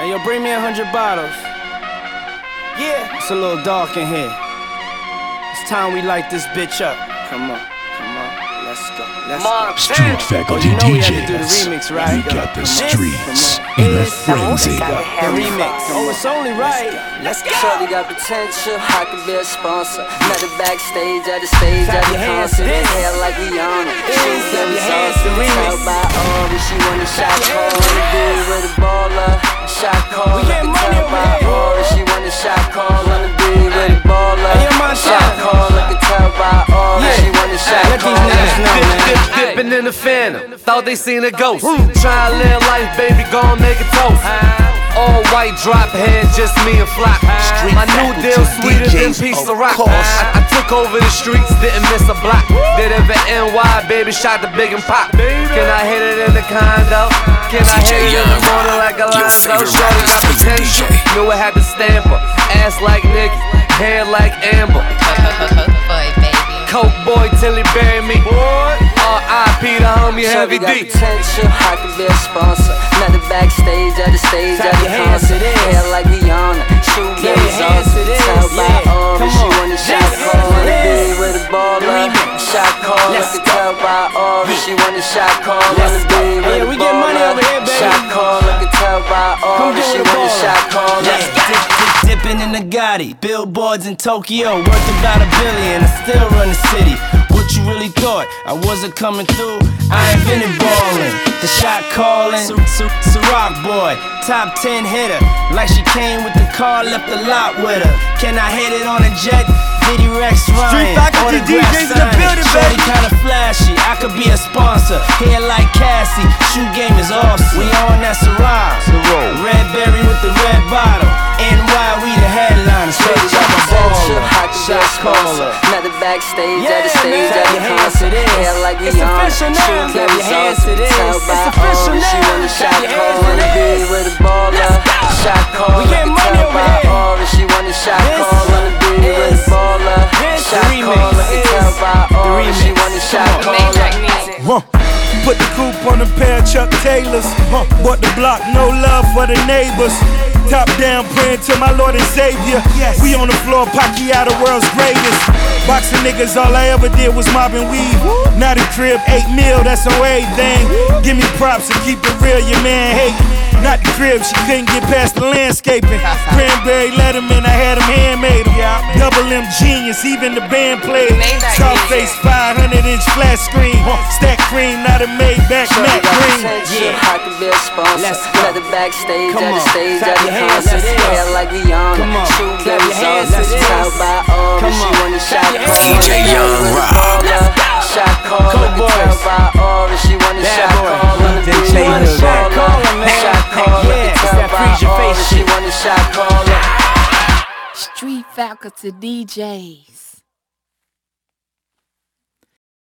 Yo, bring me 100 bottles. Yeah, it's a little dark in here. It's time we light this bitch up. Come on, let's go. Street Faculty DJs. We remix, right? We got the streets in a frenzy. The remix. Oh, it's only right. Let's go. Shorty got potential, I could be a sponsor. Met her backstage at the stage at the concert. Hair like Rihanna. She's them songs to tell by all. She wanna shot call, wanna do it with a baller. Shot call, I can tell by all. She wanna shot call, wanna do it with a baller. Shot call, I can tell by all. She wanna shot call. Dipping in the phantom, thought they seen a ghost. Try to live life, baby, gon' make a toast. All white drop head, just me and Flock. My new deal sweeter than piece of rock. I took over the streets, didn't miss a block. Did it for NY, baby, shot the big and pop. Can I hit it in the condo? Can I hit it in the morning like a Lonzo? Shorty got potential, knew I had to stamp her. Ass like Nicki, hair like Amber. Coke boy till he bury me. R.I.P. the homie Heavy D. Potential, I could be a sponsor. Met her backstage at the stage at the concert. Hair like Rihanna, shoe games awesome. Tell by all that she wanna shot call, wanna be with a baller. Shot call, I can tell by all that she wanna shot call, wanna be with a baller. Shot call, I can tell by all that she wanna shot call. Dipping in the Gotti, billboards in Tokyo, worth about $1 billion. I still run the city. What you really thought? I wasn't coming through. I invented ballin', the shot calling. Ciroc boy, top 10 hitter. Like she came with the car, left the lot with her. Can I hit it on a jet? Diddy Rex Ryan. Street Faculty DJs in the building, Shorty baby. kinda flashy. I could be a sponsor. Hair like Cassie. Shoe game is awesome. We on that Ciroc. Red berry with the red bottle. NY, we the headliners. Shorty got potential, I could be a sponsor. Met her backstage at the stage at the concert. Hair like Rihanna, shoe games awesome. Tell by all that she wanna shot call, wanna be with a baller. Shot call, I can tell by all that she wanna shot call, wanna be with a baller. Shot call, I can tell by all that she wanna shot call. Put the coupe on a pair of Chuck Taylors. Bought the block, no love for the neighbors. Top down, praying to my Lord and Savior. We on the floor, Pacquiao, the world's greatest. Boxing niggas, all I ever did was mob and weed. Now the crib, 8 mil, that's on everything. Give me props and keep it real, your man hatin'. Not the crib, she couldn't get past the landscaping. Cranberry Letterman, I had him handmade him. Double M genius, even the band played. Scarface 500-inch flat screen. Stack cream, not a Maybach, Matt Green. I could be a sponsor. Met her backstage at the stage at the concert. Hair like Rihanna, shoe games awesome. Tell by all that she wanna shot call. DJ Young Rock. Shot call, I can tell by all that she wanna shot call. Wanna be with a baller. Shot call, I can tell by all that she wanna shot call. Street Faculty DJs.